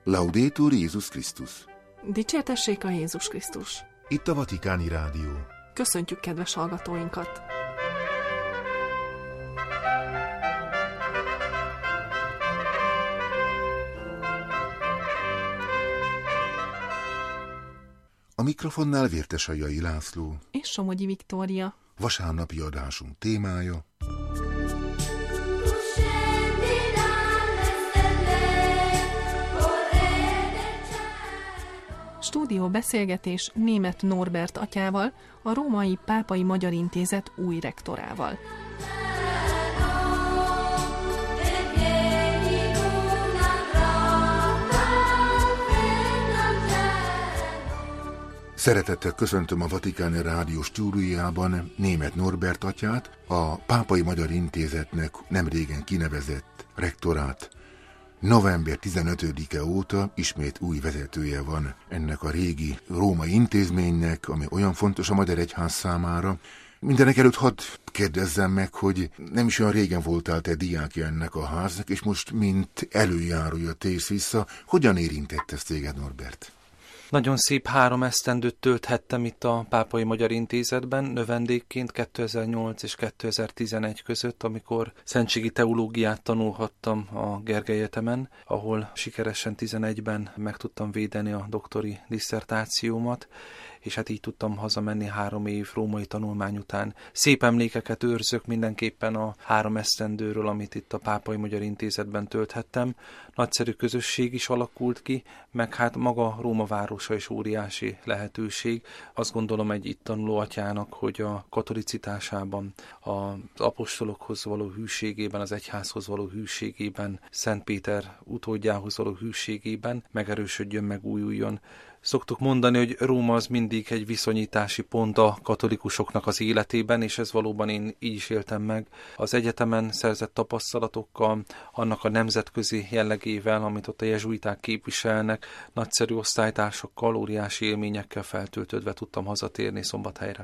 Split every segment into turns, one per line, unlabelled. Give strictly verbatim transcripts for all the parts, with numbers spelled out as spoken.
Laudetur Jézus Krisztus.
Dicsértessék a Jézus Krisztus.
Itt a Vatikáni Rádió.
Köszöntjük kedves hallgatóinkat!
A mikrofonnál Vértesajai László
és Somogyi Viktória.
Vasárnapi adásunk témája:
Stúdió beszélgetés Németh Norbert atyával, a Római Pápai Magyar Intézet új rektorával.
Szeretettel köszöntöm a Vatikáni Rádió stúdiójában Németh Norbert atyát, a Pápai Magyar Intézetnek nemrégen kinevezett rektorát. november tizenötödike óta ismét új vezetője van ennek a régi római intézménynek, ami olyan fontos a Magyar Egyház számára. Mindenek előtt hadd kérdezzem meg, hogy nem is olyan régen voltál te diákja ennek a háznak, és most mint előjárója tész vissza. Hogyan érintett ez téged, Norbert?
Nagyon szép három esztendőt tölthettem itt a Pápai Magyar Intézetben, növendékként kétezer-nyolc és kétezer-tizenegy között, amikor szentségi teológiát tanulhattam a Gergely Egyetemen, ahol sikeresen tizenegyben meg tudtam védeni a doktori disszertációmat, és hát így tudtam hazamenni három év római tanulmány után. Szép emlékeket őrzök mindenképpen a három esztendőről, amit itt a Pápai Magyar Intézetben tölthettem. Nagyszerű közösség is alakult ki, meg hát maga Róma városa is óriási lehetőség. Azt gondolom egy itt tanuló atyának, hogy a katolicitásában, az apostolokhoz való hűségében, az egyházhoz való hűségében, Szent Péter utódjához való hűségében megerősödjön, megújuljon. Szoktuk mondani, hogy Róma az mindig egy viszonyítási pont a katolikusoknak az életében, és ez valóban én így is éltem meg. Az egyetemen szerzett tapasztalatokkal, annak a nemzetközi jellegével, amit ott a jezsuiták képviselnek, nagyszerű osztálytársakkal, óriási élményekkel feltöltődve tudtam hazatérni Szombathelyre.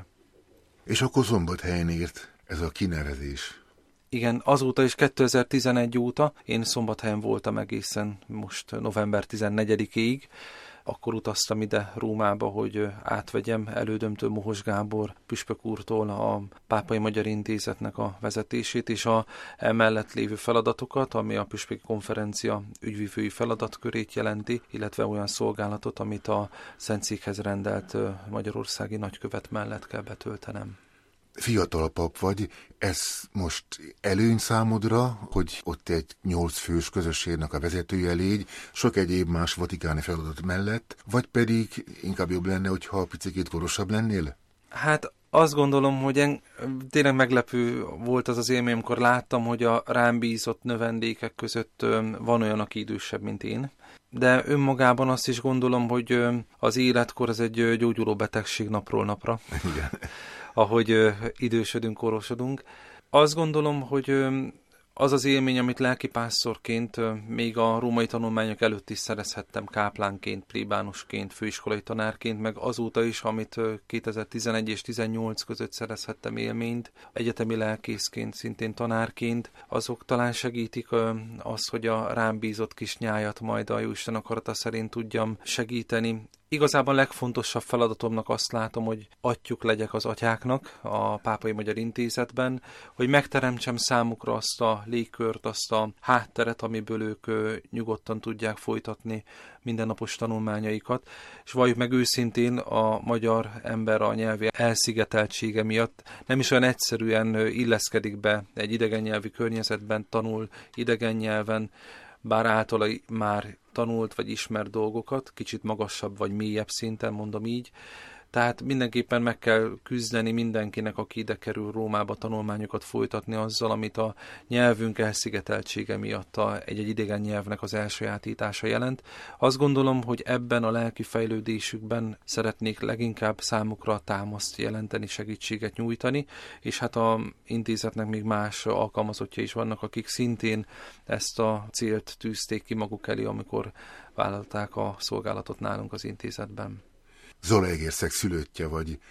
És akkor Szombathelyen ért ez a kinevezés.
Igen, azóta is kétezer-tizenegy óta, én Szombathelyen voltam egészen most november tizennegyedikéig, akkor utaztam ide Rómába, hogy átvegyem elődömtől, Mohos Gábor püspök úrtól a Pápai Magyar Intézetnek a vezetését, és a emellett lévő feladatokat, ami a püspöki konferencia ügyvivői feladatkörét jelenti, illetve olyan szolgálatot, amit a Szentszékhez rendelt magyarországi nagykövet mellett kell betöltenem.
Fiatal pap vagy, ez most előny számodra, hogy ott egy nyolc fős közösségnek a vezetője légy, sok egyéb más vatikáni feladat mellett, vagy pedig inkább jobb lenne, hogyha picikét korosabb lennél?
Hát azt gondolom, hogy en, tényleg meglepő volt az az élmény, amikor láttam, hogy a rám bízott növendékek között van olyan, aki idősebb, mint én. De önmagában azt is gondolom, hogy az életkor az egy gyógyuló betegség napról napra.
Igen.
Ahogy ö, idősödünk, korosodunk. Azt gondolom, hogy ö, az az élmény, amit lelkipásztorként ö, még a római tanulmányok előtt is szerezhettem káplánként, plébánusként, főiskolai tanárként, meg azóta is, amit ö, kétezer-tizenegy és tizennyolc között szerezhettem élményt, egyetemi lelkészként, szintén tanárként, azok talán segítik ö, azt, hogy a rám bízott kis nyájat majd a Jóisten akarata szerint tudjam segíteni. Igazából a legfontosabb feladatomnak azt látom, hogy atyjuk legyek az atyáknak a Pápai Magyar Intézetben, hogy megteremtsem számukra azt a légkört, azt a hátteret, amiből ők nyugodtan tudják folytatni mindennapos tanulmányaikat, és valljuk meg őszintén, a magyar ember a nyelvi elszigeteltsége miatt nem is olyan egyszerűen illeszkedik be egy idegen nyelvi környezetben, tanul idegen nyelven, bár általa már tanult vagy ismert dolgokat, kicsit magasabb vagy mélyebb szinten, mondom így. Tehát mindenképpen meg kell küzdeni mindenkinek, aki ide kerül Rómába tanulmányokat folytatni azzal, amit a nyelvünk elszigeteltsége miatt a, egy-egy idegen nyelvnek az elsajátítása jelent. Azt gondolom, hogy ebben a lelki fejlődésükben szeretnék leginkább számukra támaszt jelenteni, segítséget nyújtani, és hát a intézetnek még más alkalmazottja is vannak, akik szintén ezt a célt tűzték ki maguk elé, amikor vállalták a szolgálatot nálunk az intézetben.
Zalaegerszeg szülöttje vagy.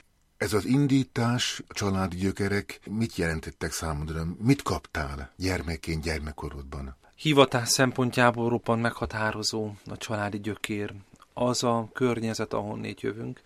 Ez az indítás, a családi gyökerek mit jelentettek számodra? Mit kaptál gyermekként, gyermekkorodban?
Hivatás szempontjából roppant meghatározó a családi gyökér. Az a környezet, ahonnét jövünk.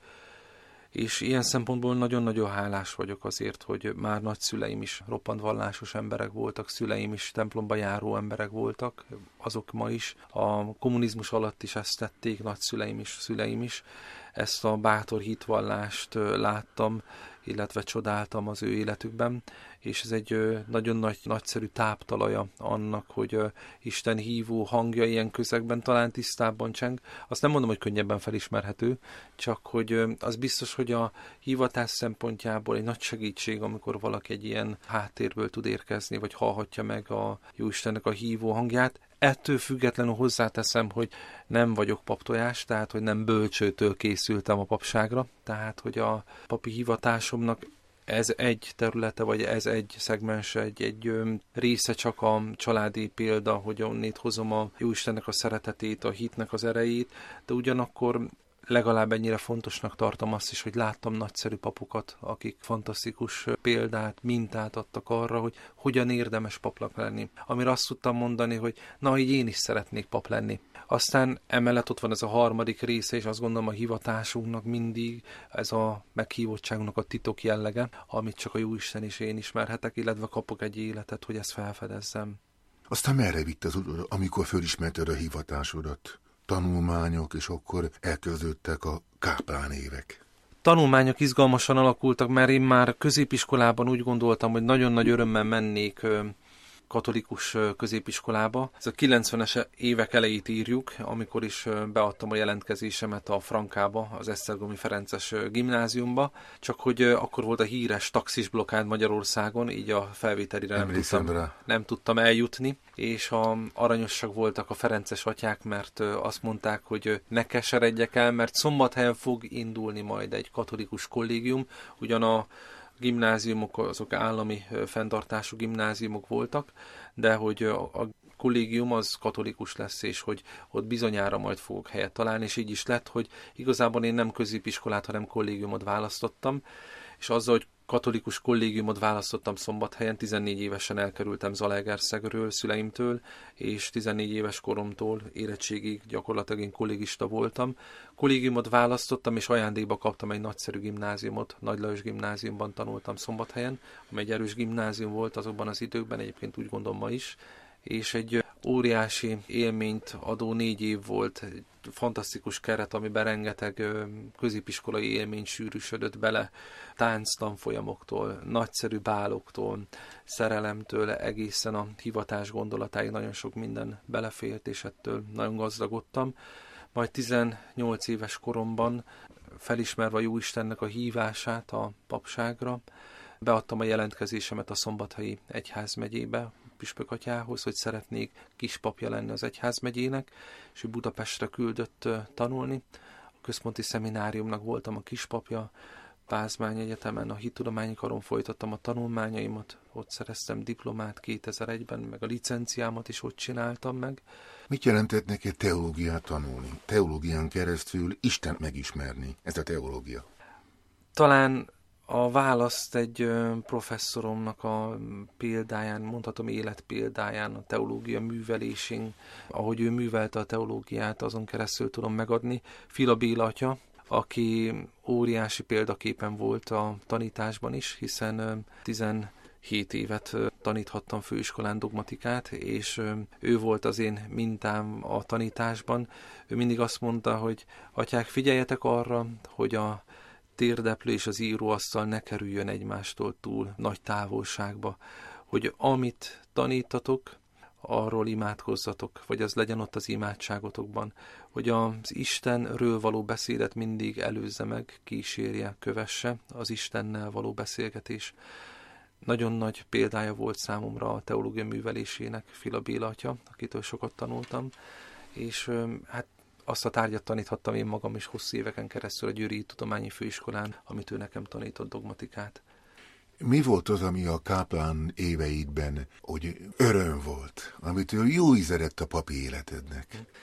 És ilyen szempontból nagyon-nagyon hálás vagyok azért, hogy már nagyszüleim is roppant vallásos emberek voltak, szüleim is templomba járó emberek voltak, azok ma is. A kommunizmus alatt is ezt tették, nagyszüleim is, szüleim is. Ezt a bátor hitvallást láttam, illetve csodáltam az ő életükben, és ez egy nagyon nagy, nagyszerű táptalaja annak, hogy Isten hívó hangja ilyen közegben talán tisztábban cseng. Azt nem mondom, hogy könnyebben felismerhető, csak hogy az biztos, hogy a hivatás szempontjából egy nagy segítség, amikor valaki egy ilyen háttérből tud érkezni, vagy hallhatja meg a Jóistennek a hívó hangját. Ettől függetlenül hozzáteszem, hogy nem vagyok paptojás, tehát hogy nem bölcsőtől készültem a papságra, tehát hogy a papi hivatásomnak ez egy területe, vagy ez egy szegmense, egy, egy része csak a családi példa, hogy onnét hozom a Jóistennek a szeretetét, a hitnek az erejét, de ugyanakkor legalább ennyire fontosnak tartom azt is, hogy láttam nagyszerű papokat, akik fantasztikus példát, mintát adtak arra, hogy hogyan érdemes papnak lenni. Amire azt tudtam mondani, hogy na, így én is szeretnék pap lenni. Aztán emellett ott van ez a harmadik része, és azt gondolom a hivatásunknak mindig ez a meghívottságunknak a titok jellege, amit csak a Jóisten és én ismerhetek, illetve kapok egy életet, hogy ezt felfedezzem.
Aztán merre vitt az utad, amikor fölismerted a hivatásodat? Tanulmányok, és akkor elkezdődtek a káplán évek.
Tanulmányok izgalmasan alakultak, mert én már középiskolában úgy gondoltam, hogy nagyon nagy örömmel mennék katolikus középiskolába. Ez a kilencvenes évek elejét írjuk, amikor is beadtam a jelentkezésemet a Frankába, az Esztergomi Ferences gimnáziumba, csak hogy akkor volt a híres taxis blokkád Magyarországon, így a felvételire nem tudtam, nem tudtam eljutni, és a aranyosak voltak a ferences atyák, mert azt mondták, hogy ne keseredjek el, mert Szombathelyen fog indulni majd egy katolikus kollégium, ugyan a gimnáziumok, azok állami fenntartású gimnáziumok voltak, de hogy a kollégium az katolikus lesz, és hogy ott bizonyára majd fogok helyet találni, és így is lett, hogy igazából én nem középiskolát, hanem kollégiumot választottam, és azzal, hogy katolikus kollégiumot választottam Szombathelyen, tizennégy évesen elkerültem Zalaegerszegről, szüleimtől, és tizennégy éves koromtól érettségig gyakorlatilag én kollégista voltam. Kollégiumot választottam, és ajándékba kaptam egy nagyszerű gimnáziumot, Nagy Lajos gimnáziumban tanultam Szombathelyen, amely egy erős gimnázium volt azokban az időkben, egyébként úgy gondolom ma is, és egy óriási élményt adó négy év volt, egy fantasztikus keret, amiben rengeteg középiskolai élmény sűrűsödött bele, tánctanfolyamoktól, nagyszerű báloktól, szerelemtől, egészen a hivatás gondolatáig nagyon sok minden belefért, és ettől nagyon gazdagodtam. Majd tizennyolc éves koromban, felismerve a Jóistennek a hívását a papságra, beadtam a jelentkezésemet a Szombathelyi egyházmegyébe, püspökatyához, hogy szeretnék kispapja lenni az egyházmegyének, és ő Budapestre küldött tanulni. A központi szemináriumnak voltam a kispapja, Pázmány Egyetemen a hittudományi karon folytattam a tanulmányaimat, ott szereztem diplomát kétezer-egyben, meg a licenciámat is ott csináltam meg.
Mit jelentett neked teológiát tanulni? Teológián keresztül Isten megismerni, ez a teológia?
Talán a választ egy professzoromnak a példáján, mondhatom életpéldáján, a teológia művelésén, ahogy ő művelte a teológiát, azon keresztül tudom megadni. Fila Béla atya, aki óriási példaképen volt a tanításban is, hiszen tizenhét évet taníthattam főiskolán dogmatikát, és ő volt az én mintám a tanításban. Ő mindig azt mondta, hogy atyák, figyeljetek arra, hogy a térdeplő és az íróasztal ne kerüljön egymástól túl nagy távolságba, hogy amit tanítatok, arról imádkozzatok, vagy az legyen ott az imádságotokban, hogy az Istenről való beszédet mindig előzze meg, kísérje, kövesse az Istennel való beszélgetés. Nagyon nagy példája volt számomra a teológia művelésének Fila Béla atya, akitől sokat tanultam, és hát azt a tárgyat taníthattam én magam is hosszú éveken keresztül a Győri Tudományi Főiskolán, amit ő nekem tanított, dogmatikát.
Mi volt az, ami a káplán éveidben, hogy öröm volt, amitől jó íze lett a papi életednek?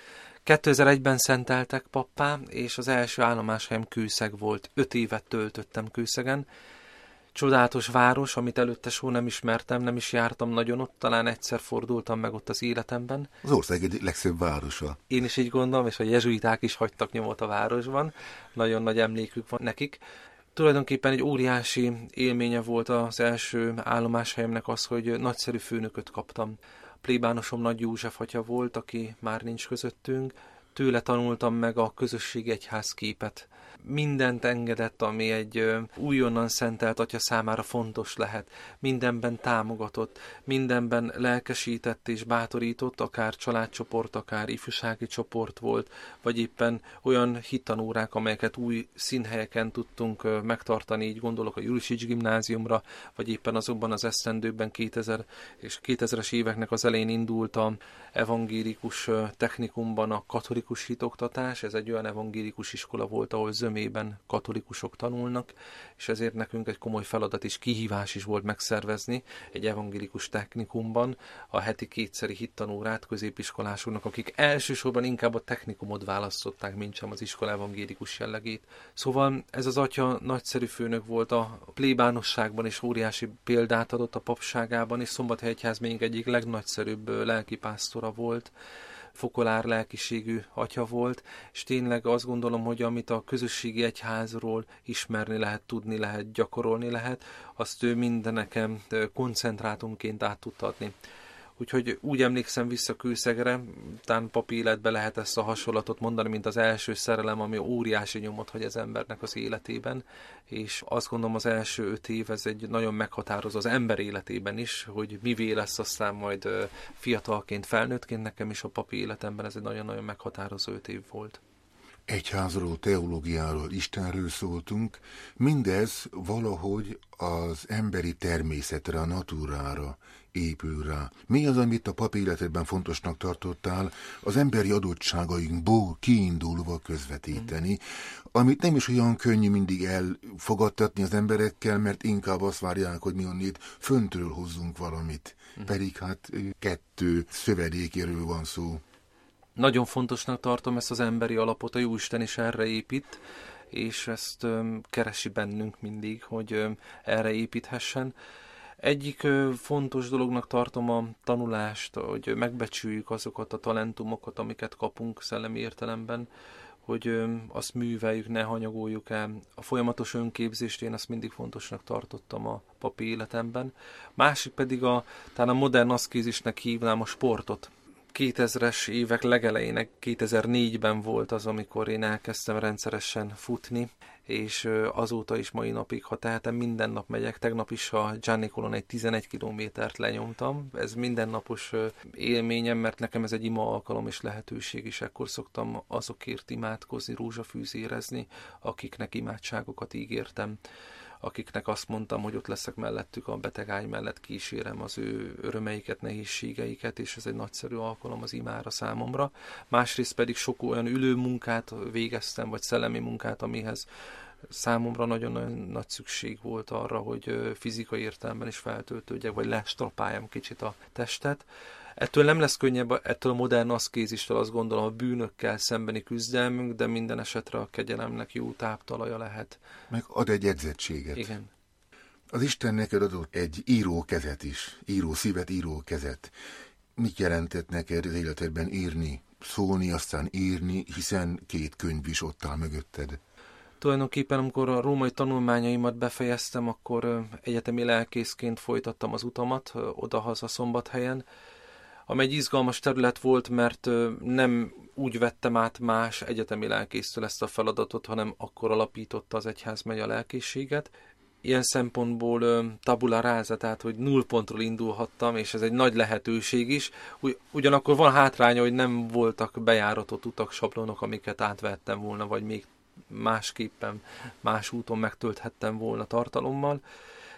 kétezer-egyben szenteltek pappá, és az első állomáshelyem Kőszeg volt. Öt évet töltöttem Kőszegen. Csodálatos város, amit előtte soha nem ismertem, nem is jártam nagyon ott, talán egyszer fordultam meg ott az életemben.
Az ország egyik legszebb városa.
Én is így gondolom, és a jezsuiták is hagytak nyomot a városban. Nagyon nagy emlékük van nekik. Tulajdonképpen egy óriási élménye volt az első állomáshelyemnek az, hogy nagyszerű főnököt kaptam. A plébánosom Nagy József atya volt, aki már nincs közöttünk. Tőle tanultam meg a közösségi egyház képet. Mindent engedett, ami egy újonnan szentelt atya számára fontos lehet. Mindenben támogatott, mindenben lelkesített és bátorított, akár családcsoport, akár ifjúsági csoport volt, vagy éppen olyan hittanórák, amelyeket új színhelyeken tudtunk megtartani, így gondolok a Jurisics gimnáziumra, vagy éppen azokban az esztendőkben kétezer és kétezres éveknek az elején indult a evangélikus technikumban a katolikus hitoktatás. Ez egy olyan evangélikus iskola volt, ahol zömében katolikusok tanulnak, és ezért nekünk egy komoly feladat és kihívás is volt megszervezni egy evangélikus technikumban a heti kétszeri hittanórát középiskolásoknak, akik elsősorban inkább a technikumot választották, mint sem az iskola evangélikus jellegét. Szóval ez az atya nagyszerű főnök volt a plébánosságban, és óriási példát adott a papságában, és Szombathely egyházmegyénk egyik legnagyszerűbb lelkipásztora volt, fokolár lelkiségű atya volt, és tényleg azt gondolom, hogy amit a közösségi egyházról ismerni lehet, tudni lehet, gyakorolni lehet, azt ő minden nekem koncentrátumként át tudta adni. Úgyhogy úgy emlékszem vissza Kőszegre, talán papi életben lehet ezt a hasonlatot mondani, mint az első szerelem, ami óriási nyomot hagy az embernek az életében, és azt gondolom az első öt év ez egy nagyon meghatározó az ember életében is, hogy mivé lesz aztán majd fiatalként, felnőttként, nekem is a papi életemben ez egy nagyon-nagyon meghatározó öt év volt.
Egyházról, teológiáról, Istenről szóltunk, mindez valahogy az emberi természetre, a natúrára épül rá. Mi az, amit a papi életedben fontosnak tartottál, az emberi adottságainkból kiindulva közvetíteni, mm. amit nem is olyan könnyű mindig elfogadtatni az emberekkel, mert inkább azt várják, hogy mi onnét föntről hozzunk valamit. Mm. Pedig hát kettő szövedékéről van szó.
Nagyon fontosnak tartom ezt az emberi alapot, a Jóisten is erre épít, és ezt öm, keresi bennünk mindig, hogy öm, erre építhessen. Egyik öm, fontos dolognak tartom a tanulást, hogy megbecsüljük azokat a talentumokat, amiket kapunk szellemi értelemben, hogy öm, azt műveljük, ne hanyagoljuk el. A folyamatos önképzést én azt mindig fontosnak tartottam a papi életemben. Másik pedig a, talán a modern aszkézisnek hívnám a sportot. kétezres évek legelejének, kétezer-négyben volt az, amikor én elkezdtem rendszeresen futni, és azóta is mai napig, ha tehetem, minden nap megyek. Tegnap is a Giannicolon egy tizenegy kilométert lenyomtam. Ez mindennapos élményem, mert nekem ez egy ima alkalom és lehetőség is. Ekkor szoktam azokért imádkozni, rózsafűzérezni, akiknek imádságokat ígértem, akiknek azt mondtam, hogy ott leszek mellettük, a betegágy mellett kísérem az ő örömeiket, nehézségeiket, és ez egy nagyszerű alkalom az imára számomra. Másrészt pedig sok olyan ülő munkát végeztem, vagy szellemi munkát, amihez számomra nagyon-nagyon nagy szükség volt arra, hogy fizikai értelemben is feltöltődjek, vagy lestrapáljam kicsit a testet. Ettől nem lesz könnyebb, ettől a modern aszkézistől azt gondolom a bűnökkel szembeni küzdelmünk, de minden esetre a kegyelemnek jó táptalaja lehet.
Meg ad egy edzettséget.
Igen.
Az Isten neked adott egy író kezet is, író szívet, író kezet. Mit jelentett neked az életedben írni, szólni, aztán írni, hiszen két könyv is ott áll mögötted?
Tulajdonképpen, amikor a római tanulmányaimat befejeztem, akkor egyetemi lelkészként folytattam az utamat odahaza Szombathelyen, ami egy izgalmas terület volt, mert nem úgy vettem át más egyetemi lelkésztől ezt a feladatot, hanem akkor alapította az egyházmegye a lelkészséget. Ilyen szempontból tabula rasa, tehát hogy nullpontról indulhattam, és ez egy nagy lehetőség is. Ugyanakkor van hátránya, hogy nem voltak bejáratott utak, sablonok, amiket átvettem volna, vagy még másképpen, más úton megtölthettem volna tartalommal.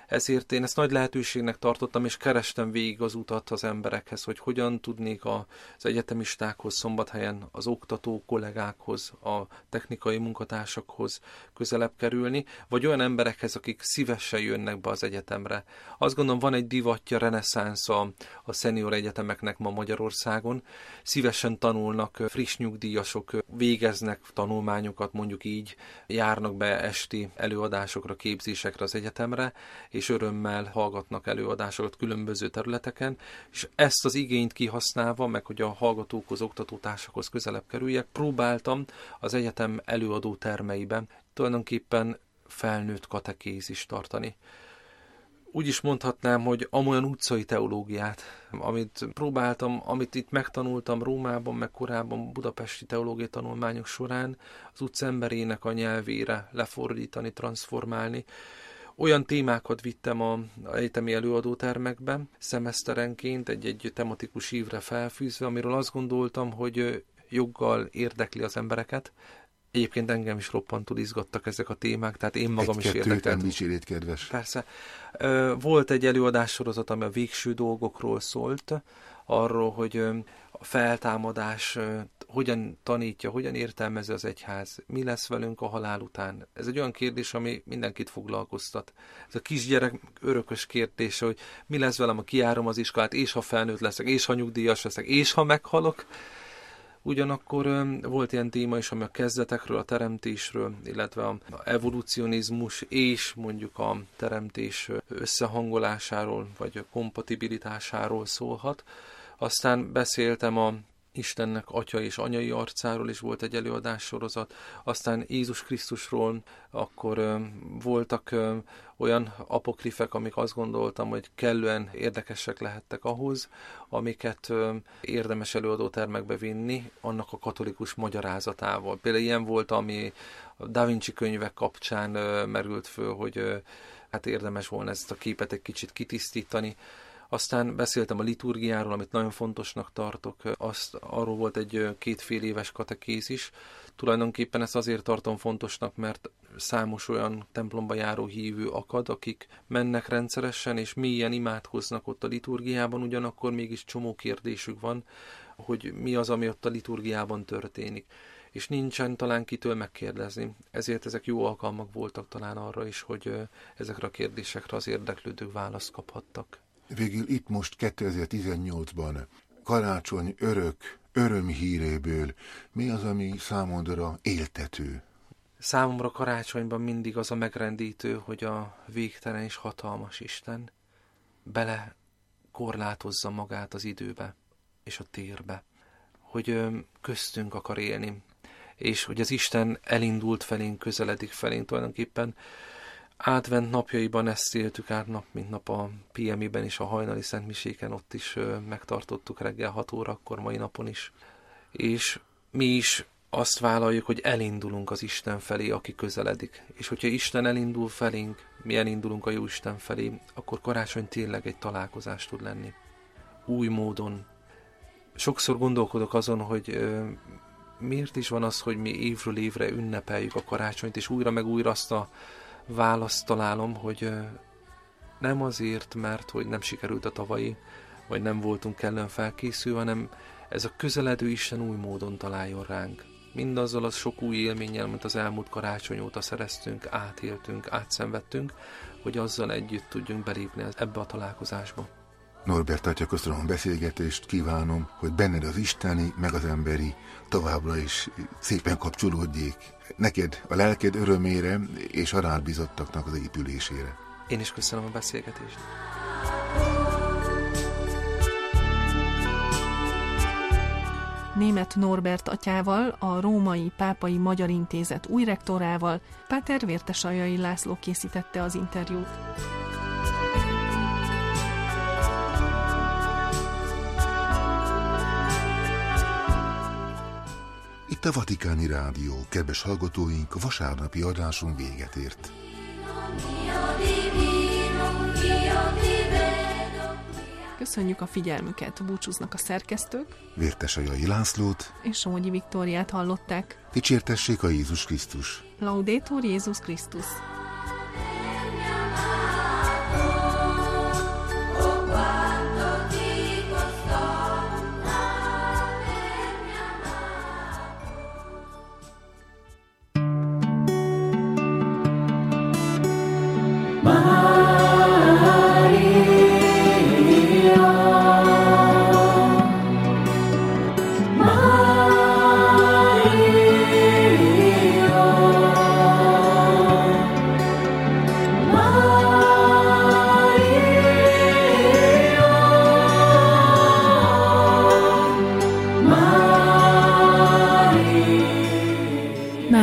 Ezért én ezt nagy lehetőségnek tartottam, és kerestem végig az utat az emberekhez, hogy hogyan tudnék az egyetemistákhoz, Szombathelyen az oktató kollégákhoz, a technikai munkatársakhoz közelebb kerülni, vagy olyan emberekhez, akik szívesen jönnek be az egyetemre. Azt gondolom, van egy divatja, reneszánsz a, a szenior egyetemeknek ma Magyarországon. Szívesen tanulnak, friss nyugdíjasok végeznek tanulmányokat, mondjuk így, járnak be esti előadásokra, képzésekre az egyetemre, és örömmel hallgatnak előadásokat különböző területeken, és ezt az igényt kihasználva, meg hogy a hallgatókhoz, oktatótársakhoz közelebb kerüljek, próbáltam az egyetem előadó termeiben tulajdonképpen felnőtt katekézist tartani. Úgy is mondhatnám, hogy amolyan utcai teológiát, amit próbáltam, amit itt megtanultam Rómában, meg korábban budapesti teológiai tanulmányok során, az utca emberének a nyelvére lefordítani, transformálni. Olyan témákat vittem az egyetemi előadótermekbe, szemeszterenként egy-egy tematikus ívre felfűzve, amiről azt gondoltam, hogy joggal érdekli az embereket. Egyébként engem is roppantul izgattak ezek a témák, tehát én magam is érdekelt.
Egy-kettőt kedves.
Persze. Volt egy előadássorozat, ami a végső dolgokról szólt, arról, hogy a feltámadás hogyan tanítja, hogyan értelmezi az egyház, mi lesz velünk a halál után. Ez egy olyan kérdés, ami mindenkit foglalkoztat. Ez a kisgyerek örökös kérdése, hogy mi lesz velem, ha kijárom az iskolát, és ha felnőtt leszek, és ha nyugdíjas leszek, és ha meghalok. Ugyanakkor volt ilyen téma is, ami a kezdetekről, a teremtésről, illetve a evolucionizmus és mondjuk a teremtés összehangolásáról, vagy a kompatibilitásáról szólhat. Aztán beszéltem a Istennek atya és anyai arcáról is volt egy előadássorozat, aztán Jézus Krisztusról, akkor ö, voltak ö, olyan apokrifek, amik azt gondoltam, hogy kellően érdekesek lehettek ahhoz, amiket ö, érdemes előadótermekbe vinni, annak a katolikus magyarázatával. Például ilyen volt, ami a Da Vinci könyvek kapcsán ö, merült föl, hogy ö, hát érdemes volna ezt a képet egy kicsit kitisztítani. Aztán beszéltem a liturgiáról, amit nagyon fontosnak tartok. Azt, arról volt egy két-fél éves katekézis. Tulajdonképpen ezt azért tartom fontosnak, mert számos olyan templomba járó hívő akad, akik mennek rendszeresen, és mélyen imádkoznak ott a liturgiában, ugyanakkor mégis csomó kérdésük van, hogy mi az, ami ott a liturgiában történik. És nincsen talán kitől megkérdezni. Ezért ezek jó alkalmak voltak talán arra is, hogy ezekre a kérdésekre az érdeklődők választ kaphattak.
Végül itt most kétezer-tizennyolcban karácsony örök, örömhíréből mi az, ami számodra éltető?
Számomra karácsonyban mindig az a megrendítő, hogy a végtelen és hatalmas Isten bele korlátozza magát az időbe és a térbe, hogy köztünk akar élni, és hogy az Isten elindult felénk, közeledik felénk tulajdonképpen. Advent napjaiban ezt éltük át nap, mint nap a pé em i-ben és a hajnali szentmiséken, ott is ö, megtartottuk reggel hat órakor, mai napon is. És mi is azt vállaljuk, hogy elindulunk az Isten felé, aki közeledik. És hogyha Isten elindul felénk, mi elindulunk a Jóisten felé, akkor karácsony tényleg egy találkozás tud lenni. Új módon. Sokszor gondolkodok azon, hogy ö, miért is van az, hogy mi évről évre ünnepeljük a karácsonyt, és újra meg újra azt a választ találom, hogy nem azért, mert hogy nem sikerült a tavalyi, vagy nem voltunk kellően felkészülve, hanem ez a közeledő Isten új módon találjon ránk. Mindazzal az sok új élménnyel, mint az elmúlt karácsony óta szereztünk, átéltünk, átszenvedtünk, hogy azzal együtt tudjunk belépni ebbe a találkozásba.
Norbert atya, köszönöm a beszélgetést, kívánom, hogy benned az isteni, meg az emberi továbbra is szépen kapcsolódjék. Neked a lelked örömére és a rád bizottaknak az épülésére.
Én is köszönöm a beszélgetést.
Németh Norbert atyával, a Római Pápai Magyar Intézet új rektorával, Páter Vértesaljai László készítette az interjút.
Itt a Vatikáni Rádió, kedves hallgatóink, a vasárnapi adásunk véget ért.
Köszönjük a figyelmüket, búcsúznak a szerkesztők.
Vértesaljai Lászlót
és Somogyi Viktóriát hallották.
Dicsértessék a Jézus Krisztus.
Laudetur Jézus Krisztus.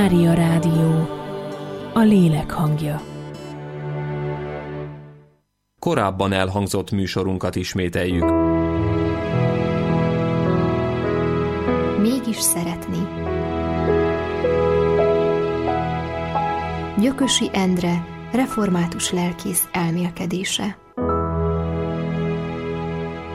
Mária Rádió, a lélek hangja.
Korábban elhangzott műsorunkat ismételjük.
Mégis szeretni. Gyökösi Endre, református lelkész elmélkedése.